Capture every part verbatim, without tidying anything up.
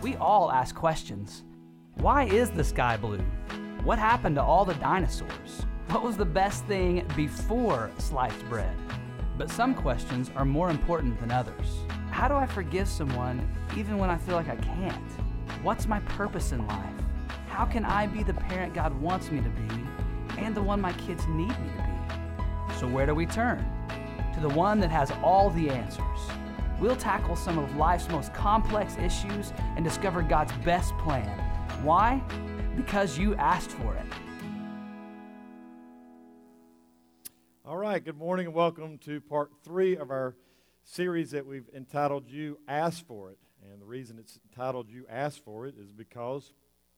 We all ask questions. Why is the sky blue? What happened to all the dinosaurs? What was the best thing before sliced bread? But some questions are more important than others. How do I forgive someone even when I feel like I can't? What's my purpose in life? How can I be the parent God wants me to be and the one my kids need me to be? So where do we turn? To the one that has all the answers. We'll tackle some of life's most complex issues and discover God's best plan. Why? Because you asked for it. All right, good morning and welcome to part three of our series that we've entitled You Asked For It. And the reason it's entitled You Asked For It is because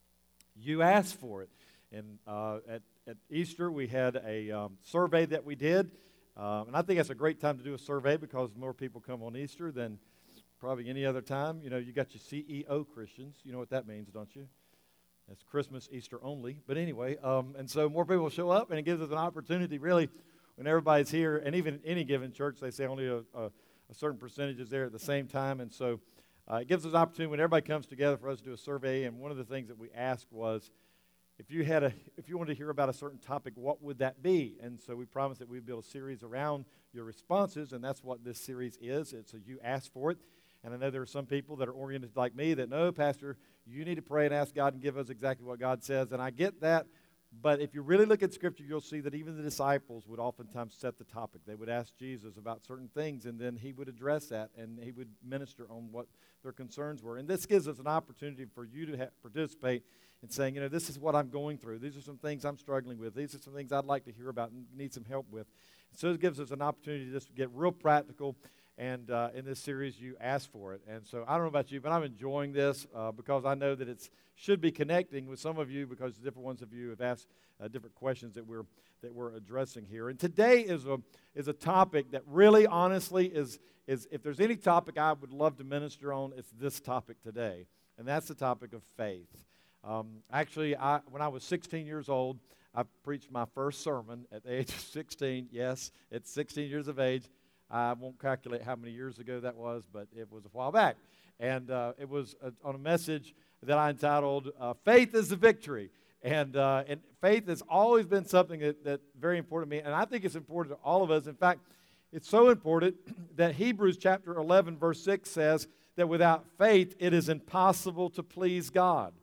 you asked for it. And uh, at, at Easter, we had a um, survey that we did. Um, and I think that's a great time to do a survey because more people come on Easter than probably any other time. You know, you got your C E O Christians. You know what that means, don't you? That's Christmas, Easter only. But anyway, um, and so more people show up, and it gives us an opportunity, really, when everybody's here, and even in any given church, they say only a, a, a certain percentage is there at the same time. And so uh, it gives us an opportunity when everybody comes together for us to do a survey. And one of the things that we asked was, If you had a, if you wanted to hear about a certain topic, what would that be? And so we promised that we'd build a series around your responses, and that's what this series is. It's a You Asked For It. And I know there are some people that are oriented like me that, no, Pastor, you need to pray and ask God and give us exactly what God says. And I get that. But if you really look at Scripture, you'll see that even the disciples would oftentimes set the topic. They would ask Jesus about certain things, and then he would address that, and he would minister on what their concerns were. And this gives us an opportunity for you to ha- participate in saying, you know, this is what I'm going through. These are some things I'm struggling with. These are some things I'd like to hear about and need some help with. So it gives us an opportunity to just get real practical. And uh, in this series, You Asked For It. And so I don't know about you, but I'm enjoying this uh, because I know that it should be connecting with some of you because different ones of you have asked uh, different questions that we're that we're addressing here. And today is a is a topic that really, honestly, is is if there's any topic I would love to minister on, it's this topic today, and that's the topic of faith. Um, actually, I, when I was sixteen years old, I preached my first sermon at the age of sixteen. Yes, at sixteen years of age. I won't calculate how many years ago that was, but it was a while back. And uh, it was a, on a message that I entitled, uh, Faith is the Victory. And uh, and faith has always been something that, that's very important to me, and I think it's important to all of us. In fact, it's so important that Hebrews chapter eleven, verse six says that without faith, it is impossible to please God.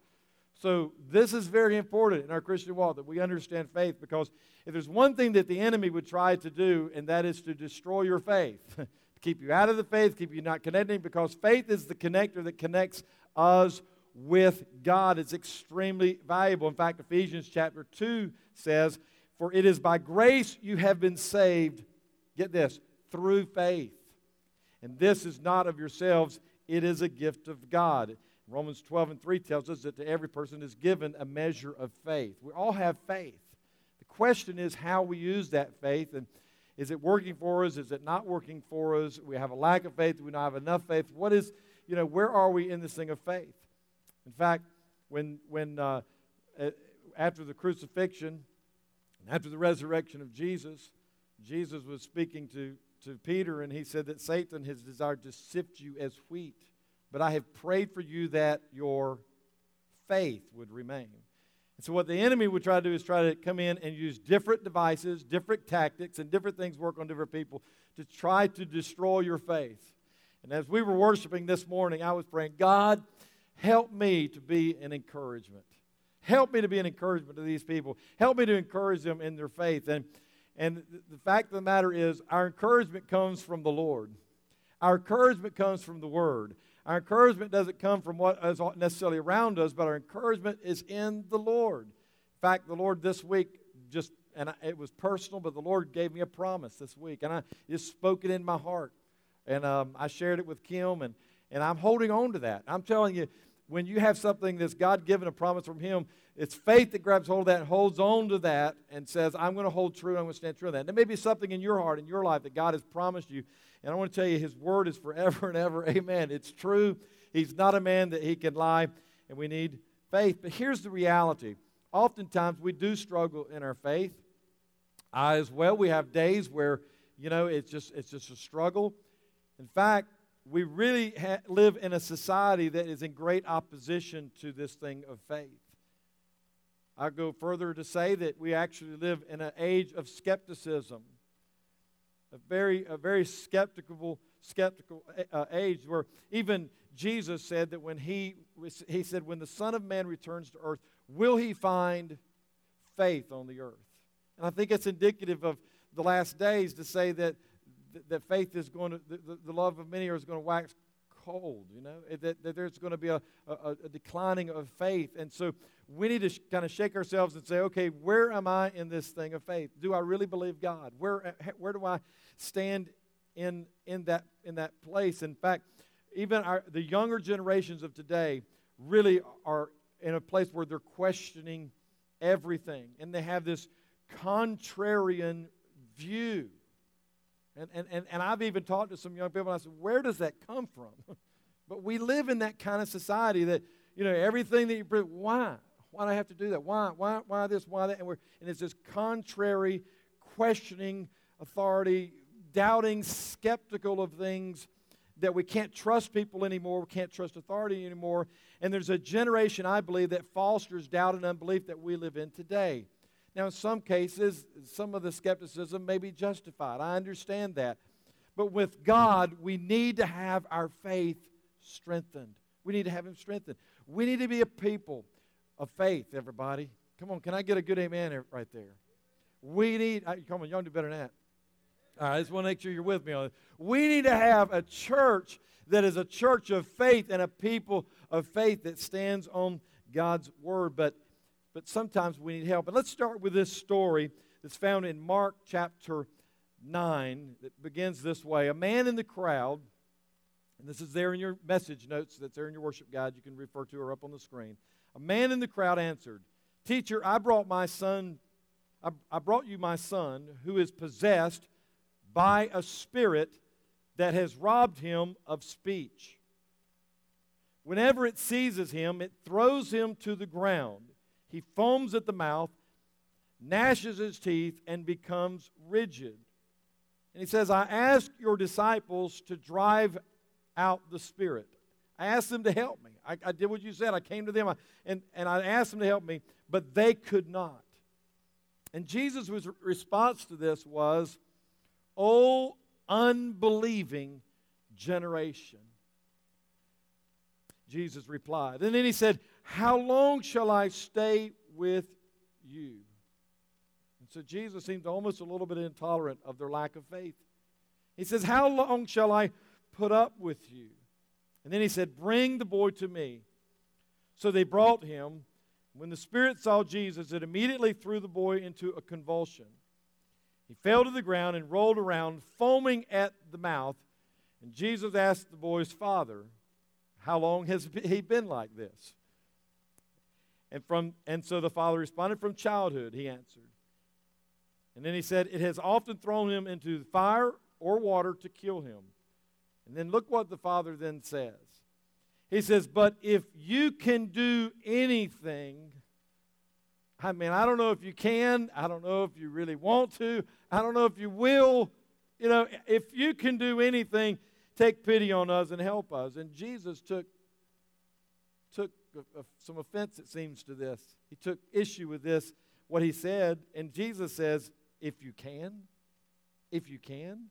So this is very important in our Christian walk that we understand faith, because if there's one thing that the enemy would try to do, and that is to destroy your faith, to keep you out of the faith, keep you not connecting, because faith is the connector that connects us with God. It's extremely valuable. In fact, Ephesians chapter two says, for it is by grace you have been saved, get this, through faith. And this is not of yourselves, it is a gift of God. Romans twelve and three tells us that to every person is given a measure of faith. We all have faith. The question is how we use that faith, and is it working for us? Is it not working for us? We have a lack of faith. We don't have enough faith. What is, you know, where are we in this thing of faith? In fact, when when uh, after the crucifixion, after the resurrection of Jesus, Jesus was speaking to, to Peter, and he said that Satan has desired to sift you as wheat. But I have prayed for you that your faith would remain. And so what the enemy would try to do is try to come in and use different devices, different tactics, and different things work on different people to try to destroy your faith. And as we were worshiping this morning, I was praying, God, help me to be an encouragement. Help me to be an encouragement to these people. Help me to encourage them in their faith. And, and the fact of the matter is, our encouragement comes from the Lord. Our encouragement comes from the Word. Our encouragement doesn't come from what is necessarily around us, but our encouragement is in the Lord. In fact, the Lord this week just, and I, it was personal, but the Lord gave me a promise this week, and I just spoke it in my heart. And um, I shared it with Kim, and, and I'm holding on to that. I'm telling you, when you have something that's God-given, a promise from Him, it's faith that grabs hold of that and holds on to that and says, I'm going to hold true, I'm going to stand true on that. And there may be something in your heart, in your life, that God has promised you. And I want to tell you, His Word is forever and ever. Amen. It's true. He's not a man that He can lie, and we need faith. But here's the reality. Oftentimes, we do struggle in our faith. I as well, we have days where, you know, it's just it's just a struggle. In fact, we really ha- live in a society that is in great opposition to this thing of faith. I go further to say that we actually live in an age of skepticism, a very, a very skeptical, skeptical uh, age where even Jesus said that when he, he said, when the Son of Man returns to earth, will he find faith on the earth? And I think it's indicative of the last days to say that that faith is going to, the, the love of many is going to wax cold, you know, that, that there's going to be a, a, a declining of faith. And so we need to sh- kind of shake ourselves and say, okay, where am I in this thing of faith? Do I really believe God? Where where do I stand in in that in that place? In fact, even our, the younger generations of today really are in a place where they're questioning everything, and they have this contrarian view. And, and, and, and I've even talked to some young people, and I said, where does that come from? But we live in that kind of society that, you know, everything that you bring, why? Why do I have to do that? Why? Why? Why this? Why that? And, we're, and it's this contrary, questioning authority, doubting, skeptical of things, that we can't trust people anymore. We can't trust authority anymore. And there's a generation, I believe, that fosters doubt and unbelief that we live in today. Now, in some cases, some of the skepticism may be justified. I understand that. But with God, we need to have our faith strengthened. We need to have Him strengthened. We need to be a people of faith, everybody. Come on, can I get a good amen right there? We need, come on, y'all do better than that. All right, I just want to make sure you're with me on this. We need to have a church that is a church of faith and a people of faith that stands on God's Word. But But sometimes we need help. And let's start with this story that's found in Mark chapter nine that begins this way. A man in the crowd, and this is there in your message notes that's there in your worship guide. You can refer to her up on the screen. A man in the crowd answered, "Teacher, I brought my son, I, I brought you my son who is possessed by a spirit that has robbed him of speech. Whenever it seizes him, it throws him to the ground. He foams at the mouth, gnashes his teeth, and becomes rigid." And he says, "I asked your disciples to drive out the spirit." I asked them to help me. I, I did what you said. I came to them, I, and, and I asked them to help me, but they could not. And Jesus' response to this was, "O unbelieving generation." Jesus replied. And then he said, "How long shall I stay with you?" And so Jesus seemed almost a little bit intolerant of their lack of faith. He says, "How long shall I put up with you?" And then he said, "Bring the boy to me." So they brought him. When the spirit saw Jesus, it immediately threw the boy into a convulsion. He fell to the ground and rolled around, foaming at the mouth. And Jesus asked the boy's father, "How long has he been like this?" And from and so the father responded, "From childhood," he answered. And then he said, "It has often thrown him into fire or water to kill him." And then look what the father then says. He says, "But if you can do anything," I mean, I don't know if you can. I don't know if you really want to. I don't know if you will. You know, if you can do anything, take pity on us and help us. And Jesus took took a, a, some offense, it seems, to this. He took issue with this, what he said. And Jesus says, if you can, if you can.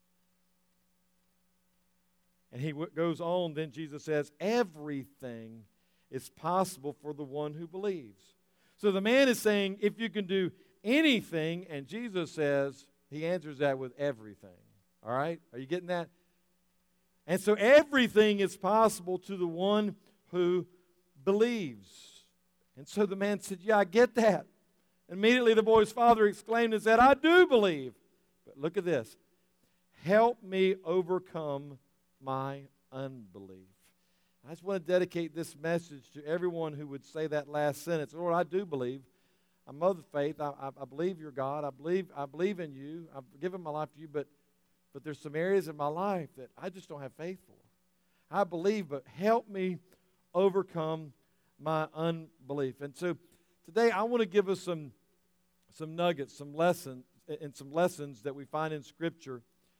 And he w- goes on, then Jesus says, everything is possible for the one who believes. So the man is saying, if you can do anything, and Jesus says, he answers that with everything. All right? Are you getting that? And so everything is possible to the one who believes. And so the man said, yeah, I get that. Immediately the boy's father exclaimed and said, I do believe. But look at this. Help me overcome my unbelief. I just want to dedicate this message to everyone who would say that last sentence. Lord, I do believe. I'm of the faith. I, I, I believe you're God. I believe, I believe in you. I've given my life to you, but, but there's some areas in my life that I just don't have faith for. I believe, but help me overcome my unbelief. And so today I want to give us some, some nuggets, some lessons, and some lessons that we find in Scripture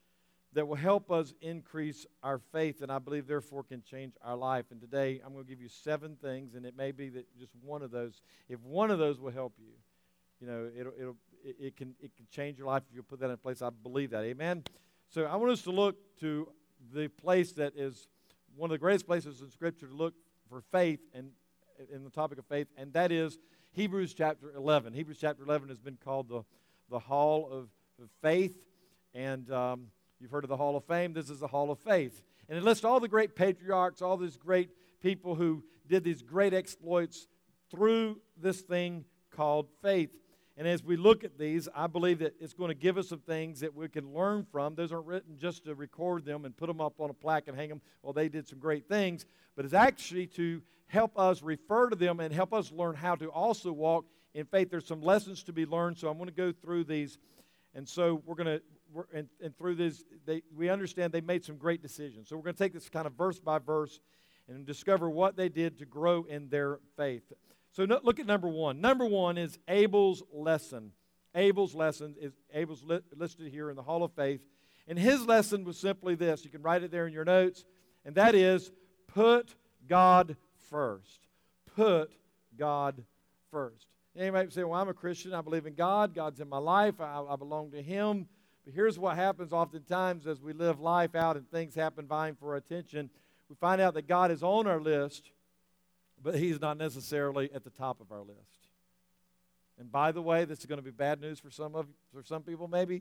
that will help us increase our faith, and I believe therefore can change our life. And today I'm going to give you seven things, and it may be that just one of those, if one of those will help you, you know, it'll, it'll, it, it can it can change your life if you put that in place. I believe that. Amen? So I want us to look to the place that is one of the greatest places in Scripture to look for faith and in the topic of faith, and that is Hebrews chapter eleven. Hebrews chapter eleven has been called the, the Hall of, of Faith, and um, you've heard of the Hall of Fame. This is the Hall of Faith. And it lists all the great patriarchs, all these great people who did these great exploits through this thing called faith. And as we look at these, I believe that it's going to give us some things that we can learn from. Those aren't written just to record them and put them up on a plaque and hang them. Well, they did some great things. But it's actually to help us refer to them and help us learn how to also walk in faith. There's some lessons to be learned, so I'm going to go through these. And so we're going to, we're, and, and through this, they, we understand they made some great decisions. So we're going to take this kind of verse by verse and discover what they did to grow in their faith. So no, look at number one. Number one is Abel's lesson. Abel's lesson is Abel's li- listed here in the Hall of Faith. And his lesson was simply this. You can write it there in your notes. And that is, put God first. Put God first. Anybody say, well, I'm a Christian. I believe in God. God's in my life. I, I belong to Him. But here's what happens oftentimes as we live life out and things happen vying for our attention. We find out that God is on our list, but He's not necessarily at the top of our list. And by the way, this is going to be bad news for some of for some people maybe.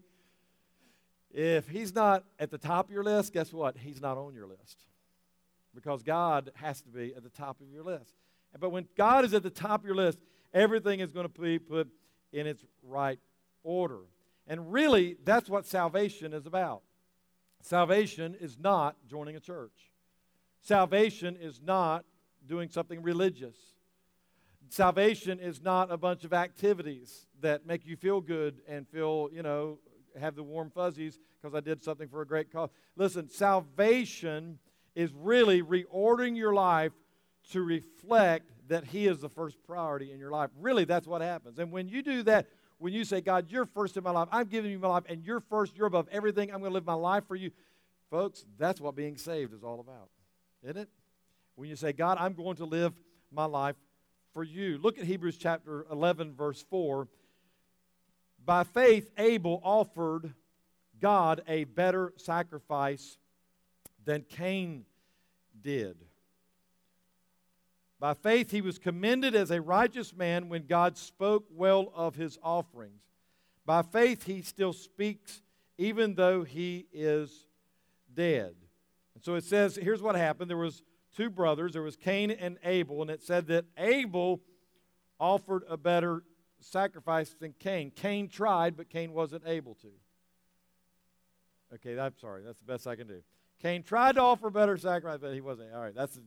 If He's not at the top of your list, guess what? He's not on your list. Because God has to be at the top of your list. But when God is at the top of your list, everything is going to be put in its right order. And really, that's what salvation is about. Salvation is not joining a church. Salvation is not doing something religious. Salvation is not a bunch of activities that make you feel good and feel, you know, have the warm fuzzies because I did something for a great cause. Listen, salvation is really reordering your life to reflect that He is the first priority in your life. Really, that's what happens. And when you do that, when you say, God, you're first in my life, I'm giving you my life, and you're first, you're above everything, I'm going to live my life for you. Folks, that's what being saved is all about, isn't it? When you say, God, I'm going to live my life for you. Look at Hebrews chapter eleven, verse four. By faith, Abel offered God a better sacrifice than Cain did. By faith, he was commended as a righteous man when God spoke well of his offerings. By faith, he still speaks even though he is dead. And so it says, here's what happened. There was two brothers. There was Cain and Abel, and it said that Abel offered a better sacrifice than Cain. Cain tried, but Cain wasn't able to. Okay, I'm sorry. That's the best I can do. Cain tried to offer a better sacrifice, but he wasn't. All right, that's...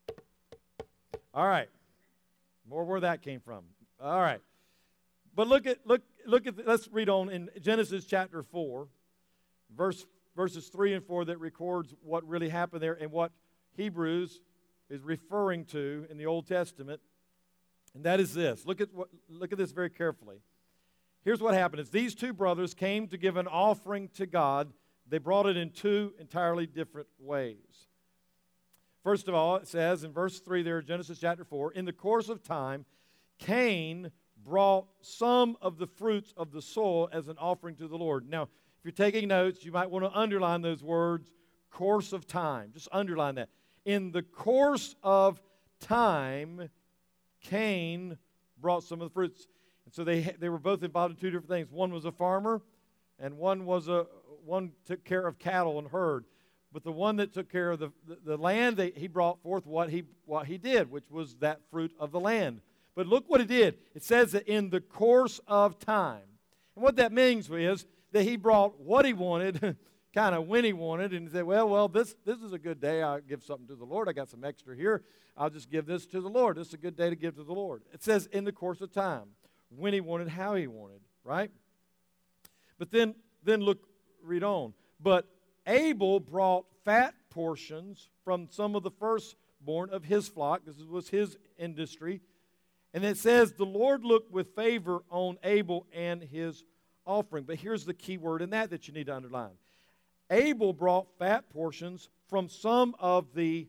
All right. More where that came from. All right. But look at, look, look at, the, let's read on in Genesis chapter four, verse, verses three and four that records what really happened there and what Hebrews is referring to in the Old Testament. And that is this. Look at what, look at this very carefully. Here's what happened. As these two brothers came to give an offering to God, they brought it in two entirely different ways. First of all, it says in verse three there, Genesis chapter four, in the course of time, Cain brought some of the fruits of the soil as an offering to the Lord. Now, if you're taking notes, you might want to underline those words, course of time. Just underline that. In the course of time, Cain brought some of the fruits. And so they, they were both involved in two different things. One was a farmer, and one was a one took care of cattle and herd. But the one that took care of the, the, the land, they, he brought forth what he, what he did, which was that fruit of the land. But look what he did. It says that in the course of time. And what that means is that he brought what he wanted, kind of when he wanted, and he said, well, well, this, this is a good day. I'll give something to the Lord. I got some extra here. I'll just give this to the Lord. This is a good day to give to the Lord. It says in the course of time, when he wanted, how he wanted, right? But then, then look, read on. But Abel brought fat portions from some of the firstborn of his flock. This was his industry. And it says, the Lord looked with favor on Abel and his offering. But here's the key word in that that you need to underline. Abel brought fat portions from some of the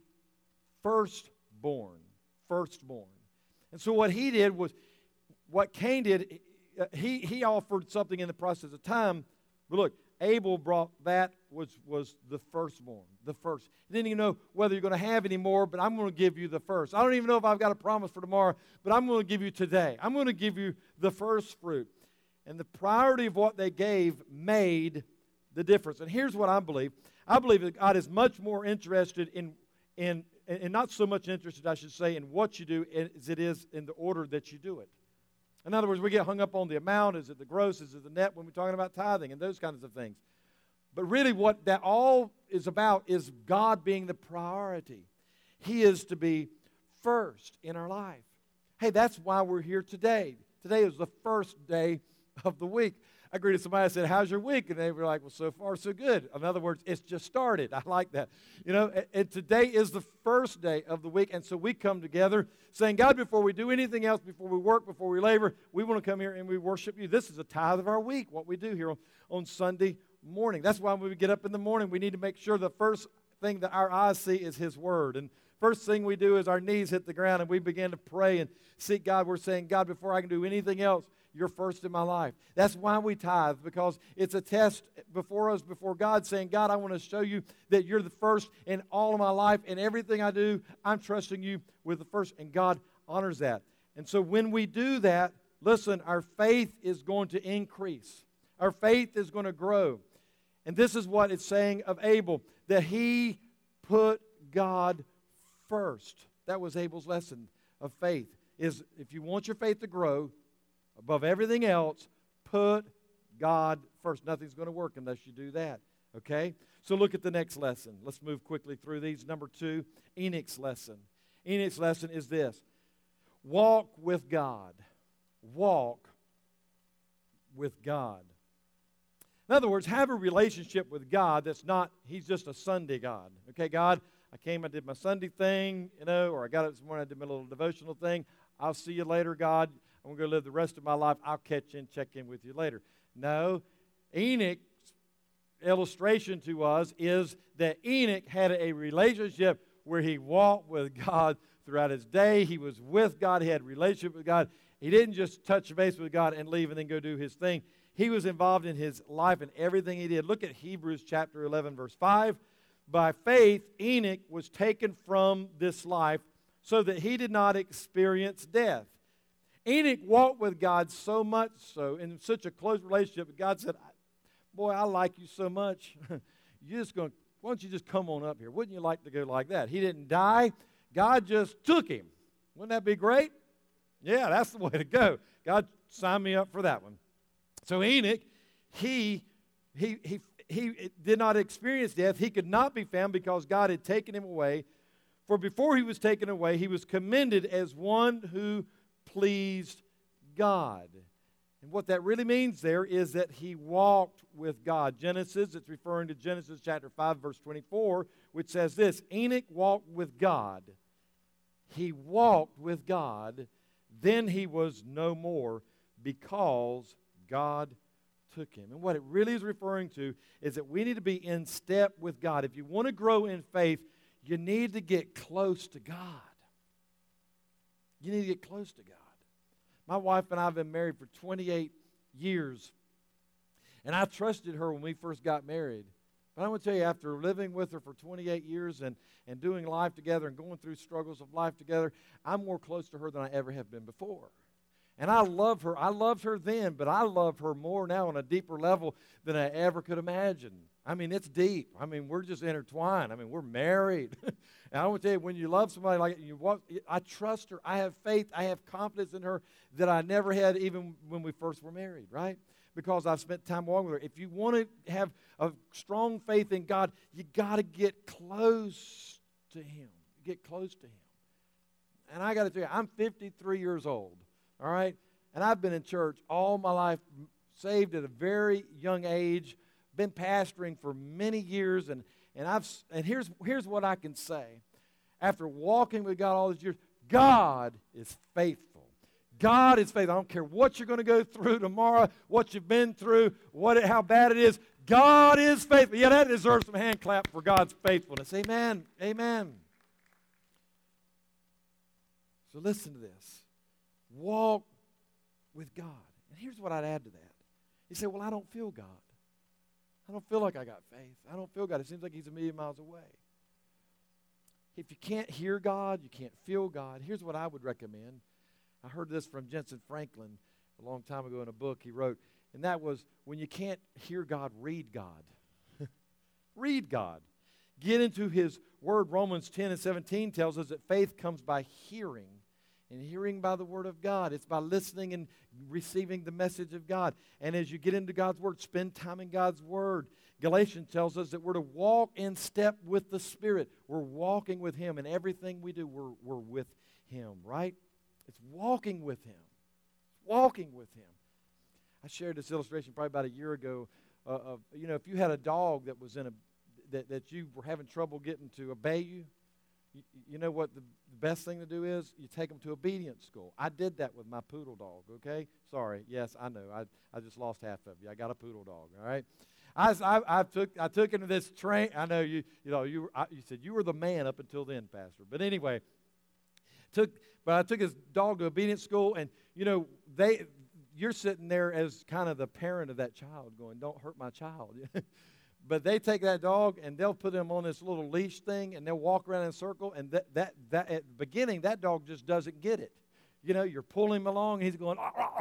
firstborn. Firstborn. And so what he did was, what Cain did, he, he offered something in the process of time. But look, Abel brought that was, was the firstborn, the first. He didn't even know whether you're going to have any more, but I'm going to give you the first. I don't even know if I've got a promise for tomorrow, but I'm going to give you today. I'm going to give you the first fruit. And the priority of what they gave made the difference. And here's what I believe. I believe that God is much more interested in, in and not so much interested, I should say, in what you do as it is in the order that you do it. In other words, we get hung up on the amount. Is it the gross? Is it the net when we're talking about tithing and those kinds of things? But really what that all is about is God being the priority. He is to be first in our life. Hey, that's why we're here today. Today is the first day of the week. I greeted somebody, I said, how's your week? And they were like, well, so far, so good. In other words, it's just started. I like that. You know, and, and today is the first day of the week, and so we come together saying, God, before we do anything else, before we work, before we labor, we want to come here and we worship you. This is a tithe of our week, what we do here on, on Sunday morning. That's why when we get up in the morning, we need to make sure the first thing that our eyes see is His Word. And first thing we do is our knees hit the ground and we begin to pray and seek God. We're saying, God, before I can do anything else, you're first in my life. That's why we tithe, because it's a test before us, before God, saying, God, I want to show you that you're the first in all of my life, and everything I do, I'm trusting you with the first, and God honors that. And so when we do that, listen, our faith is going to increase. Our faith is going to grow. And this is what it's saying of Abel, that he put God first. That was Abel's lesson of faith, is if you want your faith to grow, above everything else, put God first. Nothing's going to work unless you do that, okay? So look at the next lesson. Let's move quickly through these. Number two, Enoch's lesson. Enoch's lesson is this: walk with God. Walk with God. In other words, have a relationship with God that's not, He's just a Sunday God. Okay, God, I came, I did my Sunday thing, you know, or I got up this morning, I did my little devotional thing. I'll see you later, God. I'm going to go live the rest of my life. I'll catch you and check in with you later. No, Enoch's illustration to us is that Enoch had a relationship where he walked with God throughout his day. He was with God. He had a relationship with God. He didn't just touch base with God and leave and then go do his thing. He was involved in his life and everything he did. Look at Hebrews chapter eleven, verse five. By faith, Enoch was taken from this life so that he did not experience death. Enoch walked with God so much so, in such a close relationship, that God said, boy, I like you so much. You're just going, why don't you just come on up here? Wouldn't you like to go like that? He didn't die. God just took him. Wouldn't that be great? Yeah, that's the way to go. God signed me up for that one. So Enoch, he, he, he, he did not experience death. He could not be found because God had taken him away. For before he was taken away, he was commended as one who pleased God. And what that really means there is that he walked with God. Genesis, it's referring to Genesis chapter five, verse twenty-four, which says this: Enoch walked with God. He walked with God, then he was no more because God took him. And what it really is referring to is that we need to be in step with God. If you want to grow in faith, you need to get close to God. You need to get close to God. My wife and I have been married for twenty-eight years. And I trusted her when we first got married. But I want to tell you, after living with her for twenty-eight years and, and doing life together and going through struggles of life together, I'm more close to her than I ever have been before. And I love her. I loved her then, but I love her more now on a deeper level than I ever could imagine. I mean, it's deep. I mean, we're just intertwined. I mean, we're married. And I want to tell you, when you love somebody like you walk, I trust her. I have faith. I have confidence in her that I never had even when we first were married, right? Because I've spent time walking with her. If you want to have a strong faith in God, you got to get close to Him. Get close to Him. And I got to tell you, I'm fifty-three years old, all right? And I've been in church all my life, saved at a very young age, been pastoring for many years, and, and I've and here's here's what I can say. After walking with God all these years, God is faithful. God is faithful. I don't care what you're going to go through tomorrow, what you've been through, what it, how bad it is. God is faithful. Yeah, that deserves some hand clap for God's faithfulness. Amen. Amen. So listen to this. Walk with God. And here's what I'd add to that. You say, well, I don't feel God. I don't feel like I got faith. I don't feel God. It seems like he's a million miles away. If you can't hear God, you can't feel God, here's what I would recommend. I heard this from Jensen Franklin a long time ago in a book he wrote, and that was, when you can't hear God, read God. Read God. Get into his word. Romans ten and seventeen tells us that faith comes by hearing, and hearing by the word of God. It's by listening and receiving the message of God. And as you get into God's word, spend time in God's word. Galatians tells us that we're to walk in step with the Spirit. We're walking with him. And everything we do, we're, we're with him, right? It's walking with him. Walking with him. I shared this illustration probably about a year ago uh, of, you know, if you had a dog that was in a, that, that you were having trouble getting to obey you, you, you know what the, the best thing to do is? You take them to obedience school. I did that with my poodle dog, okay? Sorry. Yes, I know. I, I just lost half of you. I got a poodle dog, all right? I, I, I took I took into this train. I know you you know you I, you said you were the man up until then, Pastor. But anyway, took but I took his dog to obedience school, and you know they you're sitting there as kind of the parent of that child, going, "Don't hurt my child." But they take that dog and they'll put him on this little leash thing, and they'll walk around in a circle. And that that that at the beginning, that dog just doesn't get it. You know, you're pulling him along, and he's going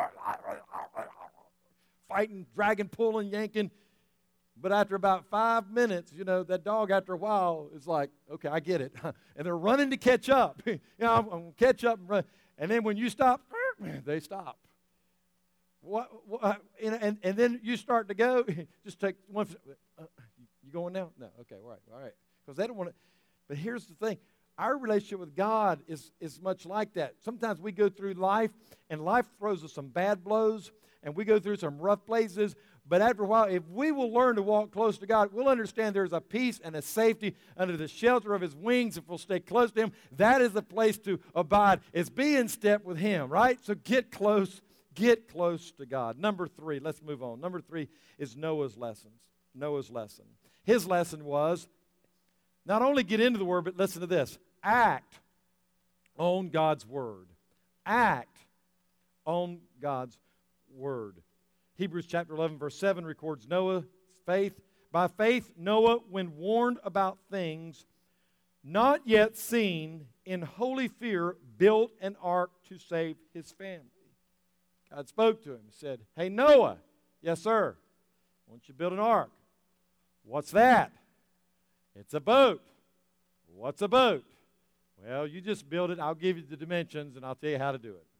fighting, dragging, pulling, yanking. But after about five minutes, you know, that dog after a while is like, okay, I get it. And they're running to catch up. you know, I'm, I'm going to catch up and run. And then when you stop, they stop. What, what, and, and, and then you start to go, just take one. Uh, you going now? No. Okay, all right, all right. Because they don't want to. But here's the thing. Our relationship with God is, is much like that. Sometimes we go through life, and life throws us some bad blows, and we go through some rough places. But after a while, if we will learn to walk close to God, we'll understand there's a peace and a safety under the shelter of his wings if we'll stay close to him. That is the place to abide, is be in step with him, right? So get close, get close to God. Number three, let's move on. Number three is Noah's lessons. Noah's lesson. His lesson was not only get into the word, but listen to this. Act on God's word. Act on God's word. Hebrews chapter eleven, verse seven records Noah's faith. By faith, Noah, when warned about things not yet seen, in holy fear, built an ark to save his family. God spoke to him and said, hey, Noah, yes, sir, I want you to build an ark. What's that? It's a boat. What's a boat? Well, you just build it. I'll give you the dimensions, and I'll tell you how to do it.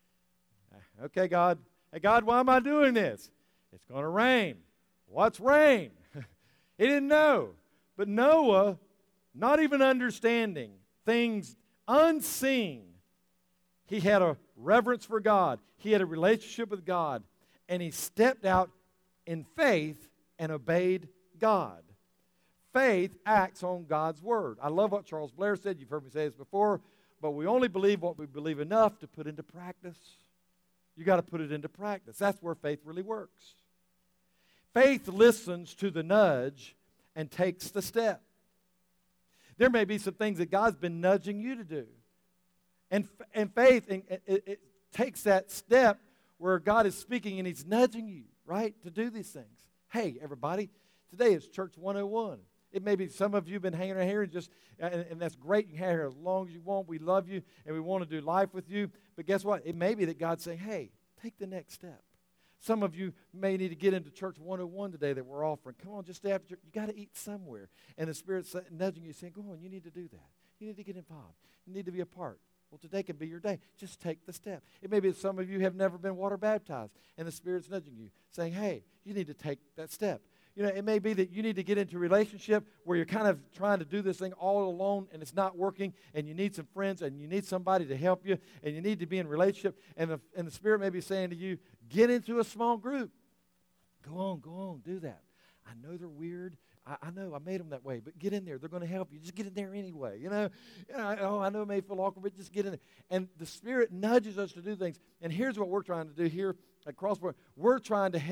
Okay, God. Hey, God, why am I doing this? It's going to rain. What's rain? He didn't know. But Noah, not even understanding things unseen, he had a reverence for God. He had a relationship with God. And he stepped out in faith and obeyed God. Faith acts on God's word. I love what Charles Blair said. You've heard me say this before. But we only believe what we believe enough to put into practice. You got to put it into practice. That's where faith really works. Faith listens to the nudge and takes the step. There may be some things that God's been nudging you to do. And, and faith and it, it takes that step where God is speaking and he's nudging you, right, to do these things. Hey, everybody, today is Church one oh one. It may be some of you have been hanging around here and just, and, and that's great. You can hang here as long as you want. We love you and we want to do life with you. But guess what? It may be that God's saying, hey, take the next step. Some of you may need to get into Church one oh one today that we're offering. Come on, just stay after church. You got to eat somewhere. And the Spirit's nudging you, saying, go on, you need to do that. You need to get involved. You need to be a part. Well, today could be your day. Just take the step. It may be that some of you have never been water baptized, and the Spirit's nudging you, saying, hey, you need to take that step. You know, it may be that you need to get into a relationship where you're kind of trying to do this thing all alone and it's not working, and you need some friends and you need somebody to help you, and you need to be in a relationship, and the, and the Spirit may be saying to you, get into a small group. Go on, go on, do that. I know they're weird. I, I know I made them that way, but get in there. They're going to help you. Just get in there anyway. You know, you know oh, I know it may feel awkward, but just get in there. And the Spirit nudges us to do things. And here's what we're trying to do here at Crosspoint. We're trying to help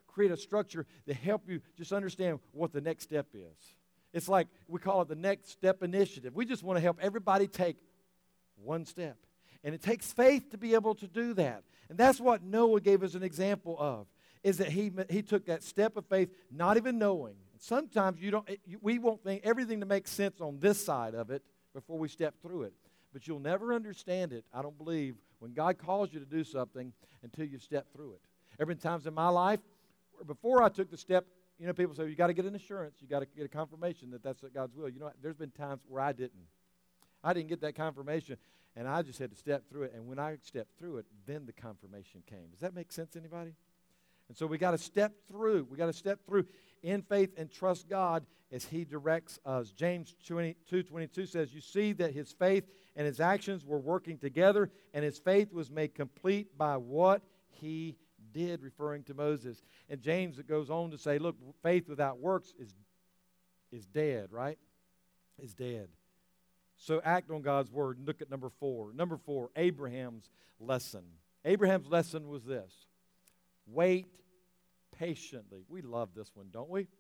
create a structure to help you just understand what the next step is. It's like we call it the Next Step Initiative. We just want to help everybody take one step. And it takes faith to be able to do that. And that's what Noah gave us an example of, is that he, he took that step of faith not even knowing. Sometimes you don't, it, you, we won't think everything to make sense on this side of it before we step through it. But you'll never understand it, I don't believe, when God calls you to do something until you step through it. There have been times in my life where before I took the step, you know, people say, you got to get an assurance. You got to get a confirmation that that's God's will. You know, there's been times where I didn't. I didn't get that confirmation, and I just had to step through it. And when I stepped through it, then the confirmation came. Does that make sense, anybody? And so we got to step through. We got to step through in faith and trust God as He directs us. James two twenty-two says, you see that his faith and his actions were working together, and his faith was made complete by what he did, referring to Moses. And James, it goes on to say, look, faith without works is, is dead, right? Is dead. So act on God's word. Look at number four. Number four, Abraham's lesson. Abraham's lesson was this. Wait patiently. We love this one, don't we?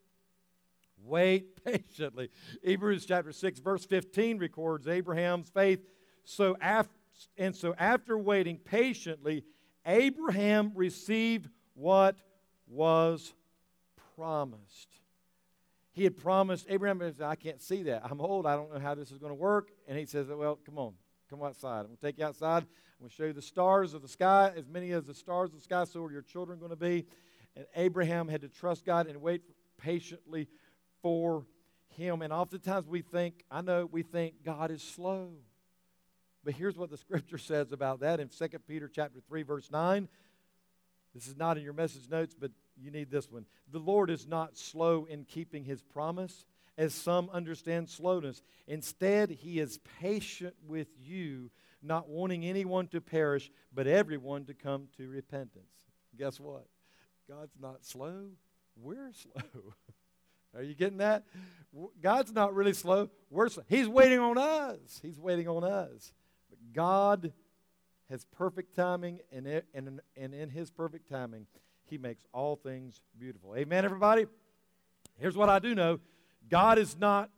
Wait patiently. Hebrews chapter six, verse fifteen records Abraham's faith. So after, and so after waiting patiently, Abraham received what was promised. He had promised, Abraham said, I can't see that. I'm old. I don't know how this is going to work. And he says, well, come on. Come outside. I'm going to take you outside. I'm going to show you the stars of the sky. As many as the stars of the sky, so are your children going to be. And Abraham had to trust God and wait patiently for him. And oftentimes we think, I know we think God is slow. But here's what the Scripture says about that in Second Peter chapter three, verse nine. This is not in your message notes, but you need this one. The Lord is not slow in keeping His promise, as some understand slowness. Instead, He is patient with you, not wanting anyone to perish, but everyone to come to repentance. Guess what? God's not slow. We're slow. Are you getting that? God's not really slow. We're slow. He's waiting on us. He's waiting on us. But God has perfect timing, and, it, and, and in His perfect timing, He makes all things beautiful. Amen, everybody? Here's what I do know. God is not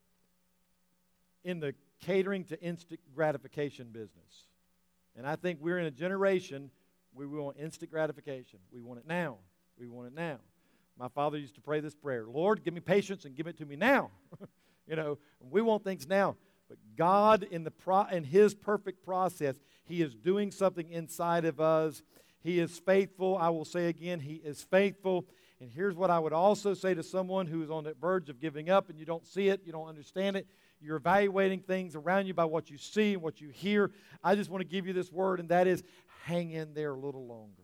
in the catering to instant gratification business. And I think we're in a generation where we want instant gratification. We want it now. We want it now. My father used to pray this prayer, Lord, give me patience and give it to me now. You know, we want things now. But God, in, the pro- in His perfect process, He is doing something inside of us. He is faithful. I will say again, He is faithful. And here's what I would also say to someone who is on the verge of giving up and you don't see it, you don't understand it. You're evaluating things around you by what you see and what you hear. I just want to give you this word, and that is hang in there a little longer.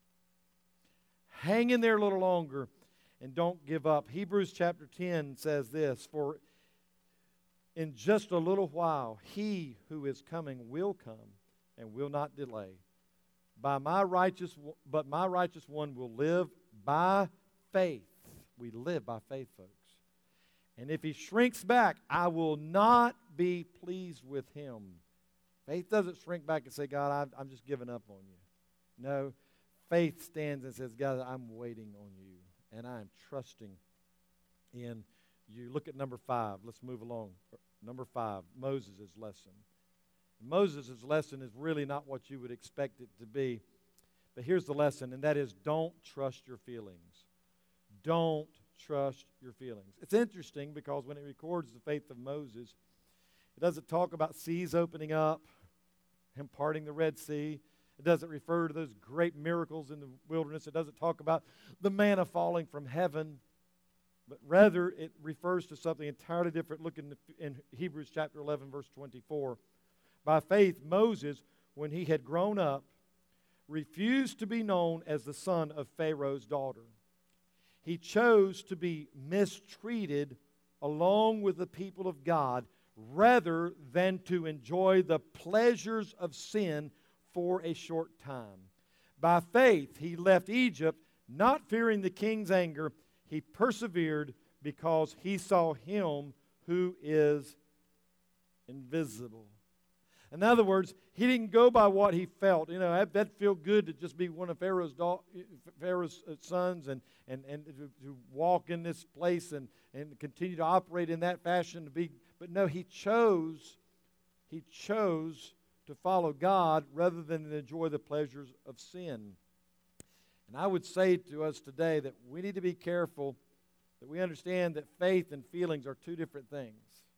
Hang in there a little longer and don't give up. Hebrews chapter ten says this, for in just a little while, He who is coming will come and will not delay. By my righteous, but my righteous one will live by faith. We live by faith, folks. And if he shrinks back, I will not be pleased with him. Faith doesn't shrink back and say, God, I'm just giving up on you. No, faith stands and says, God, I'm waiting on you, and I'm trusting in you. Look at number five. Let's move along. Number five, Moses' lesson. Moses' lesson is really not what you would expect it to be. But here's the lesson, and that is don't trust your feelings. Don't trust your feelings. It's interesting because when it records the faith of Moses, it doesn't talk about seas opening up, him parting the Red Sea. It doesn't refer to those great miracles in the wilderness. It doesn't talk about the manna falling from heaven. But rather, it refers to something entirely different. Look in, the, in Hebrews chapter eleven, verse twenty-four. By faith, Moses, when he had grown up, refused to be known as the son of Pharaoh's daughter. He chose to be mistreated along with the people of God rather than to enjoy the pleasures of sin for a short time. By faith, he left Egypt, not fearing the king's anger. He persevered because he saw him who is invisible. In other words, he didn't go by what he felt. You know, that, that'd feel good to just be one of Pharaoh's, da- Pharaoh's sons and, and, and to, to walk in this place and, and continue to operate in that fashion. To be, but no, he chose, he chose to follow God rather than to enjoy the pleasures of sin. And I would say to us today that we need to be careful that we understand that faith and feelings are two different things.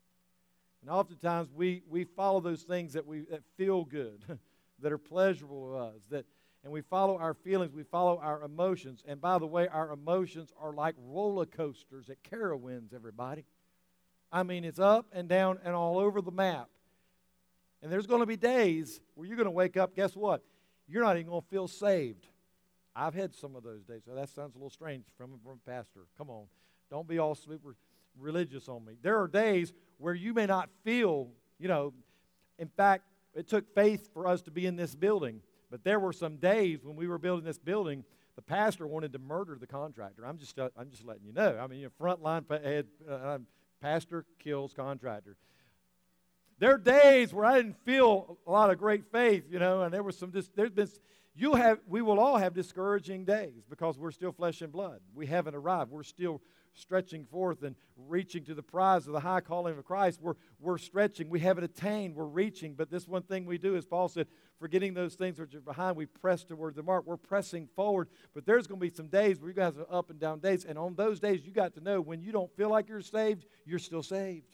And oftentimes we, we follow those things that we that feel good, that are pleasurable to us, that and we follow our feelings, we follow our emotions. And by the way, our emotions are like roller coasters at Carowinds, everybody. I mean, it's up and down and all over the map. And there's going to be days where you're going to wake up, guess what? You're not even going to feel saved. I've had some of those days. So that sounds a little strange from, from a pastor. Come on. Don't be all super religious on me. There are days where you may not feel, you know, in fact, it took faith for us to be in this building. But there were some days when we were building this building, the pastor wanted to murder the contractor. I'm just, uh, I'm just letting you know. I mean, you know, frontline head, uh, pastor kills contractor. There are days where I didn't feel a lot of great faith, you know, and there was some. Dis- there's been. You'll have. We will all have discouraging days because we're still flesh and blood. We haven't arrived. We're still stretching forth and reaching to the prize of the high calling of Christ. We're, we're stretching. We haven't attained. We're reaching. But this one thing we do, as Paul said, forgetting those things which are behind, we press toward the mark. We're pressing forward. But there's going to be some days where you guys are up and down days. And on those days, you got to know when you don't feel like you're saved, you're still saved.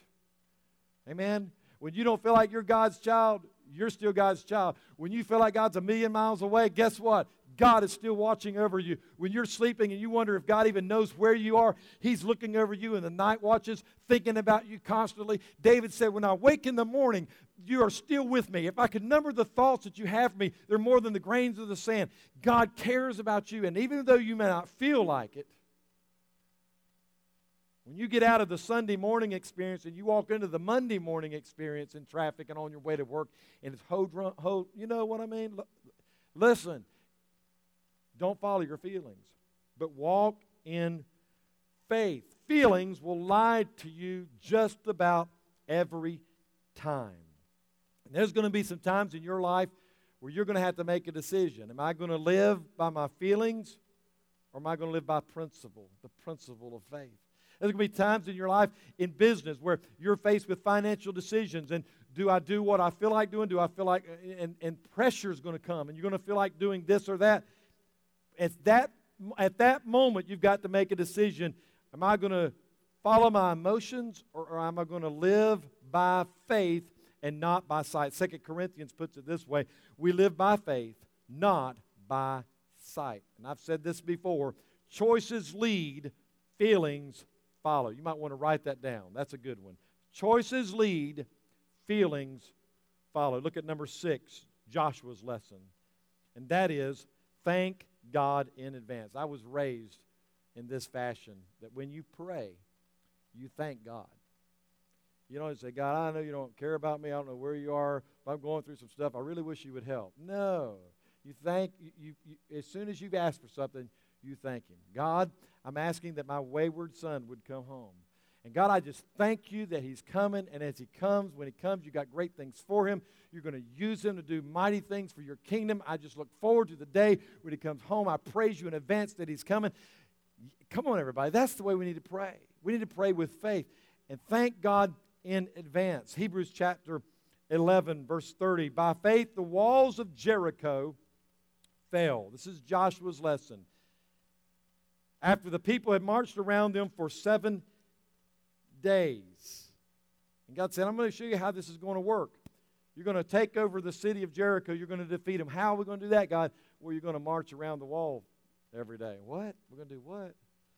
Amen? When you don't feel like you're God's child, you're still God's child. When you feel like God's a million miles away, guess what? God is still watching over you. When you're sleeping and you wonder if God even knows where you are, He's looking over you in the night watches, thinking about you constantly. David said, when I wake in the morning, you are still with me. If I could number the thoughts that you have for me, they're more than the grains of the sand. God cares about you, and even though you may not feel like it, when you get out of the Sunday morning experience and you walk into the Monday morning experience in traffic and on your way to work, and it's ho, ho you know what I mean? Listen. Don't follow your feelings, but walk in faith. Feelings will lie to you just about every time. And there's going to be some times in your life where you're going to have to make a decision. Am I going to live by my feelings, or am I going to live by principle, the principle of faith? There's going to be times in your life in business where you're faced with financial decisions, and do I do what I feel like doing? Do I feel like, and, and pressure is going to come, and you're going to feel like doing this or that. At that, at that moment, you've got to make a decision. Am I going to follow my emotions, or, or am I going to live by faith and not by sight? Second Corinthians puts it this way: we live by faith, not by sight. And I've said this before, choices lead, feelings follow. You might want to write that down. That's a good one. Choices lead, feelings follow. Look at number six, Joshua's lesson. And that is, thank God in advance. I was raised in this fashion, that when you pray, you thank God. You don't say, God, I know you don't care about me. I don't know where you are. If I'm going through some stuff, I really wish you would help. No. You thank, you, you, you, as soon as you've asked for something, you thank Him. God, I'm asking that my wayward son would come home. And God, I just thank you that he's coming, and as he comes, when he comes, you got great things for him. You're going to use him to do mighty things for your kingdom. I just look forward to the day when he comes home. I praise you in advance that he's coming. Come on, everybody. That's the way we need to pray. We need to pray with faith and thank God in advance. Hebrews chapter eleven, verse thirty. By faith, the walls of Jericho fell. This is Joshua's lesson. After the people had marched around them for seven days. And God said, I'm going to show you how this is going to work. You're going to take over the city of Jericho. You're going to defeat them. How are we going to do that, God? Well, you're going to march around the wall every day. What? We're going to do what?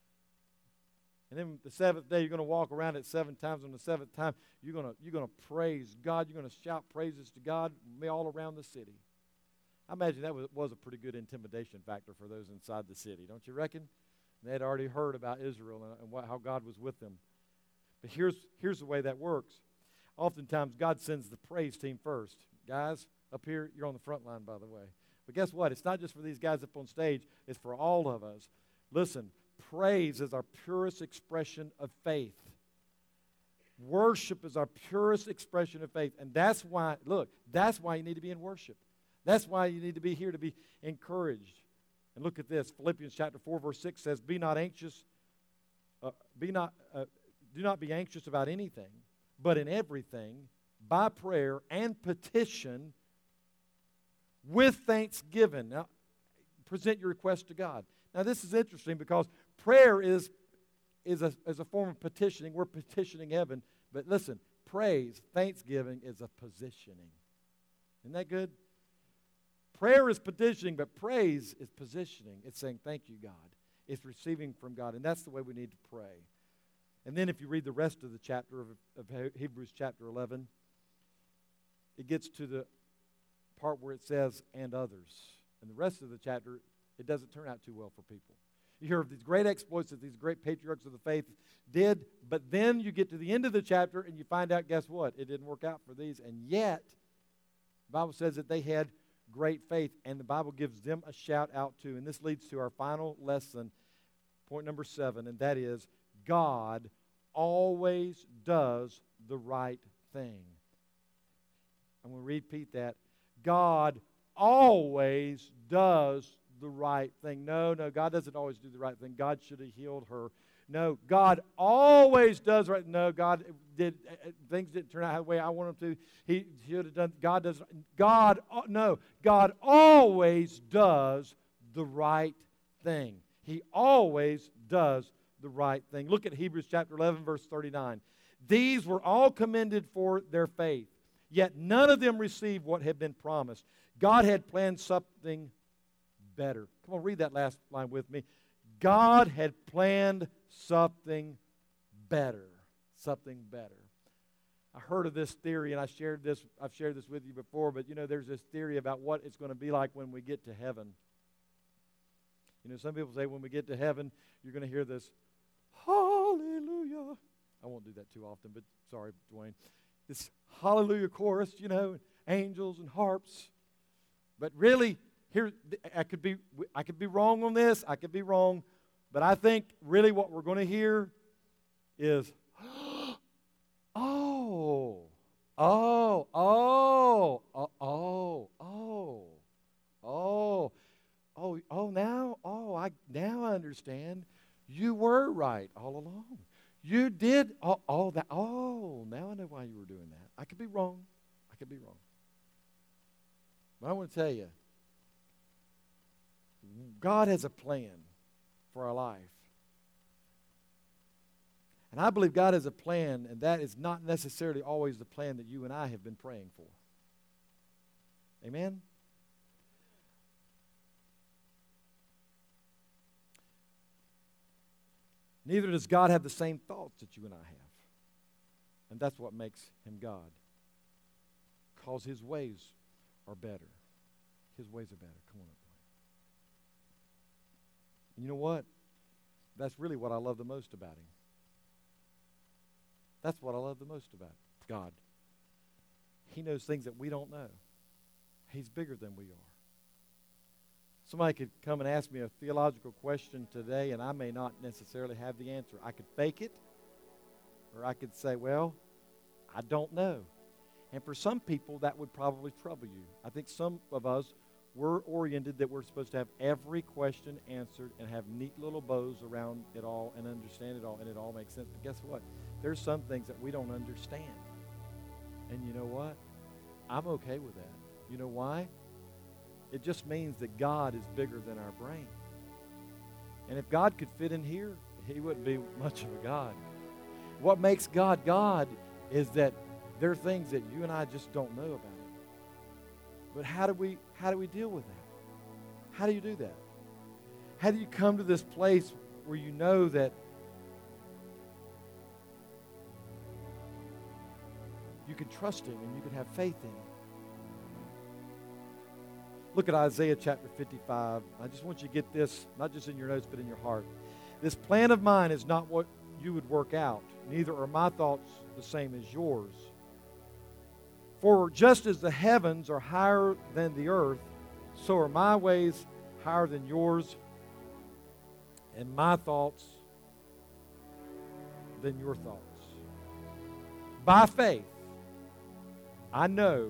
And then the seventh day, you're going to walk around it seven times. On the seventh time, you're going to, you're going to praise God. You're going to shout praises to God all around the city. I imagine that was, was a pretty good intimidation factor for those inside the city, don't you reckon? They had already heard about Israel and, and what, how God was with them. But here's, here's the way that works. Oftentimes, God sends the praise team first. Guys, up here, you're on the front line, by the way. But guess what? It's not just for these guys up on stage. It's for all of us. Listen, praise is our purest expression of faith. Worship is our purest expression of faith. And that's why, look, that's why you need to be in worship. That's why you need to be here to be encouraged. And look at this. Philippians chapter four, verse six says, Be not anxious, uh, be not, uh, do not be anxious about anything, but in everything, by prayer and petition, with thanksgiving. Now, present your request to God. Now, this is interesting because prayer is, is, a, is a form of petitioning. We're petitioning heaven. But listen, praise, thanksgiving is a positioning. Isn't that good? Prayer is petitioning, but praise is positioning. It's saying, thank you, God. It's receiving from God. And that's the way we need to pray. And then if you read the rest of the chapter of, of Hebrews chapter eleven, it gets to the part where it says, and others. And the rest of the chapter, it doesn't turn out too well for people. You hear of these great exploits that these great patriarchs of the faith did, but then you get to the end of the chapter and you find out, guess what? It didn't work out for these. And yet, the Bible says that they had great faith, and the Bible gives them a shout out too. And this leads to our final lesson, point number seven, and that is, God always does the right thing. I'm going to repeat that. God always does the right thing. No, no, God doesn't always do the right thing. God should have healed her. No, God always does right. No, God did uh, things didn't turn out the way I want them to. He should have done. God does. God no. God always does the right thing. He always does the right thing. Look at Hebrews chapter eleven, verse thirty-nine. These were all commended for their faith, yet none of them received what had been promised. God had planned something better. Come on, read that last line with me. God had planned something better. Something better. I heard of this theory, and I shared this, I've shared this with you before, but you know, there's this theory about what it's going to be like when we get to heaven. You know, some people say when we get to heaven, you're going to hear this, hallelujah. I won't do that too often, but sorry, Dwayne. This hallelujah chorus, you know, angels and harps. But really, here, I could be, I could be wrong on this. I could be wrong. But I think really what we're going to hear is, oh, oh, oh, oh, oh, oh, oh, oh, oh, now, oh, I now I understand. You were right all along. You did, oh, oh, that, oh, now I know why you were doing that. I could be wrong. I could be wrong. But I want to tell you, God has a plan for our life. And I believe God has a plan, and that is not necessarily always the plan that you and I have been praying for. Amen? Neither does God have the same thoughts that you and I have. And that's what makes him God. Because his ways are better. His ways are better. Come on up. You know what? That's really what I love the most about him. That's what I love the most about God. He knows things that we don't know. He's bigger than we are. Somebody could come and ask me a theological question today, and I may not necessarily have the answer. I could fake it, or I could say, well, I don't know. And for some people, that would probably trouble you. I think some of us, we're oriented that we're supposed to have every question answered and have neat little bows around it all and understand it all, and it all makes sense. But guess what? There's some things that we don't understand. And you know what? I'm okay with that. You know why? It just means that God is bigger than our brain. And if God could fit in here, he wouldn't be much of a God. What makes God God is that there are things that you and I just don't know about him. But how do we how do we deal with that? How do you do that? How do you come to this place where you know that you can trust him and you can have faith in him? Look at Isaiah chapter fifty-five. I just want you to get this, not just in your notes, but in your heart. This plan of mine is not what you would work out. Neither are my thoughts the same as yours. For just as the heavens are higher than the earth, so are my ways higher than yours, and my thoughts than your thoughts. By faith, I know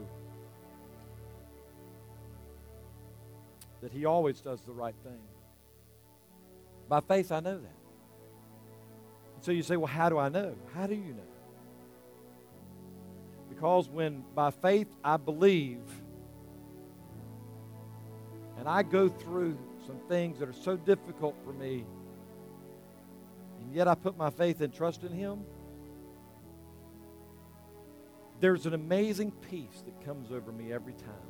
that He always does the right thing. By faith, I know that. So you say, well, how do I know? How do you know? Because when by faith I believe and I go through some things that are so difficult for me, and yet I put my faith and trust in Him, there's an amazing peace that comes over me every time.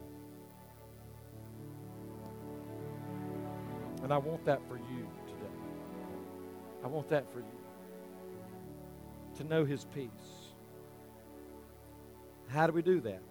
And I want that for you today. I want that for you. To know His peace. How do we do that?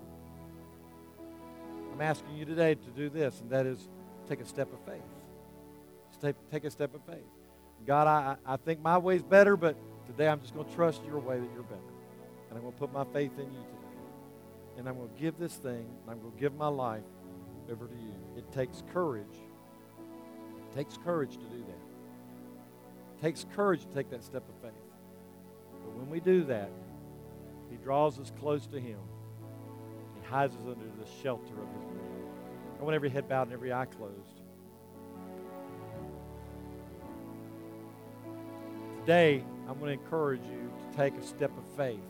I'm asking you today to do this, and that is take a step of faith. Just take, take a step of faith. God, I, I think my way's better, but today I'm just going to trust your way that you're better. And I'm going to put my faith in you today. And I'm going to give this thing, and I'm going to give my life over to you. It takes courage. It takes courage to do that. It takes courage to take that step of faith. But when we do that, He draws us close to Him. He hides us under the shelter of His wing. I want every head bowed and every eye closed. Today, I'm going to encourage you to take a step of faith.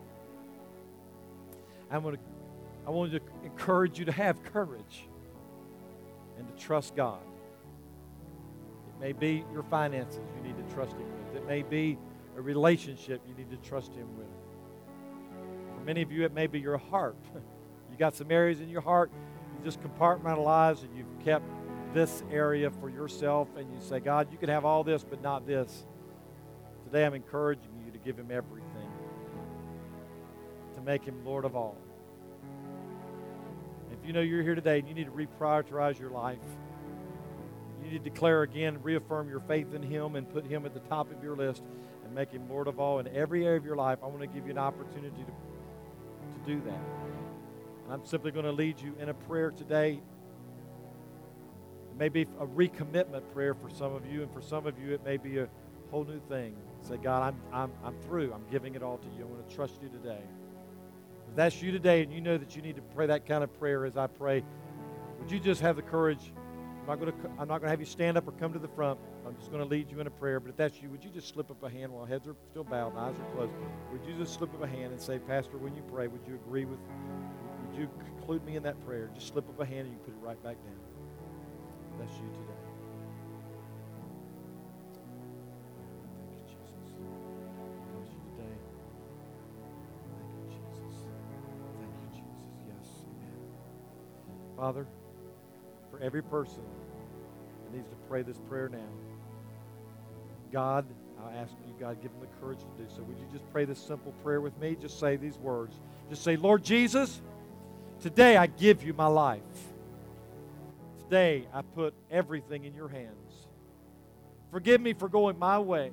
I'm going to, I want to encourage you to have courage and to trust God. It may be your finances you need to trust Him with. It may be a relationship you need to trust Him with. For many of you, it may be your heart. You got some areas in your heart you just compartmentalize, and you've kept this area for yourself, and you say, God, you can have all this, but not this. Today I'm encouraging you to give Him everything, to make Him Lord of all. If you know you're here today and you need to reprioritize your life, you need to declare again, reaffirm your faith in Him and put Him at the top of your list and make Him Lord of all in every area of your life, I want to give you an opportunity to, to do that. And I'm simply going to lead you in a prayer today. It may be a recommitment prayer for some of you, and for some of you it may be a whole new thing. Say, God, I'm, I'm, I'm through. I'm giving it all to you. I want to trust you today. If that's you today and you know that you need to pray that kind of prayer as I pray, would you just have the courage? I'm not going to, I'm not going to have you stand up or come to the front. I'm just going to lead you in a prayer. But if that's you, would you just slip up a hand while heads are still bowed and eyes are closed? Would you just slip up a hand and say, Pastor, when you pray, would you agree with, would you include me in that prayer? Just slip up a hand and you can put it right back down. If that's you today. Father, for every person that needs to pray this prayer now, God, I ask you, God, give them the courage to do so. Would you just pray this simple prayer with me? Just say these words. Just say, Lord Jesus, today I give you my life. Today I put everything in your hands. Forgive me for going my way.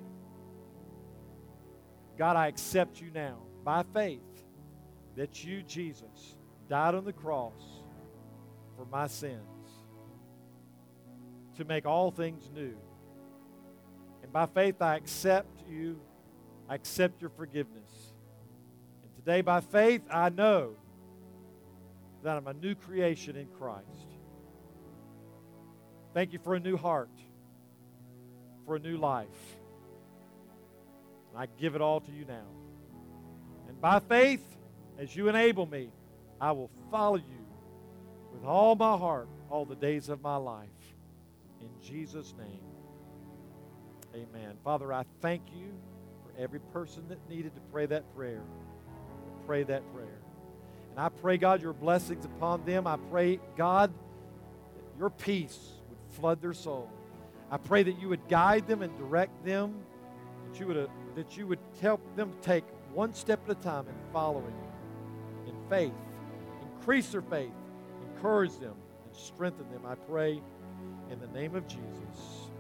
God, I accept you now by faith that you, Jesus, died on the cross for my sins, to make all things new. And by faith, I accept you. I accept your forgiveness. And today, by faith, I know that I'm a new creation in Christ. Thank you for a new heart, for a new life. And I give it all to you now. And by faith, as you enable me, I will follow you with all my heart, all the days of my life. In Jesus' name, amen. Father, I thank you for every person that needed to pray that prayer. To pray that prayer. And I pray, God, your blessings upon them. I pray, God, that your peace would flood their soul. I pray that you would guide them and direct them, that you would, uh, that you would help them take one step at a time in following you in faith. Increase their faith. Encourage them and strengthen them, I pray, in the name of Jesus.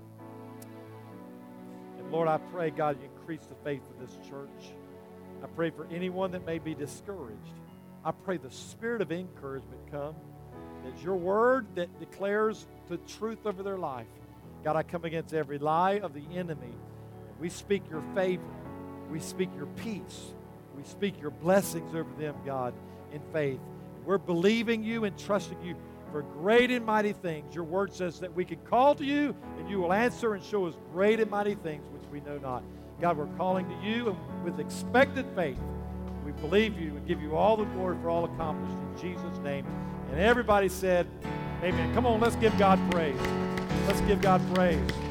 And Lord, I pray, God, you increase the faith of this church. I pray for anyone that may be discouraged. I pray the spirit of encouragement come. That your word that declares the truth over their life. God, I come against every lie of the enemy. We speak your favor. We speak your peace. We speak your blessings over them, God, in faith. We're believing you and trusting you for great and mighty things. Your word says that we can call to you and you will answer and show us great and mighty things which we know not. God, we're calling to you and with expected faith. We believe you and give you all the glory for all accomplished in Jesus' name. And everybody said, amen. Come on, let's give God praise. Let's give God praise.